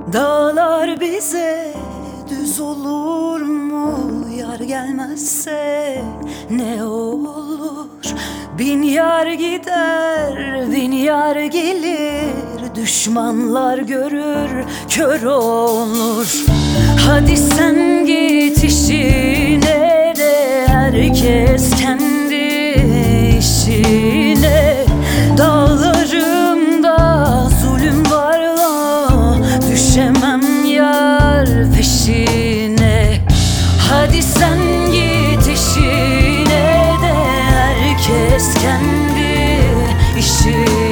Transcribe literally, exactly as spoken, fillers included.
Dağlar bize düz olur mu? Yar gelmezse ne olur? Bin yar gider, bin yar gelir. Düşmanlar görür, kör olur. Hadi sen git işine de, herkes kendi işine. Dağlarımda zulüm var da, düşemem yar peşine. Hadi sen git işine de, herkes kendi işine.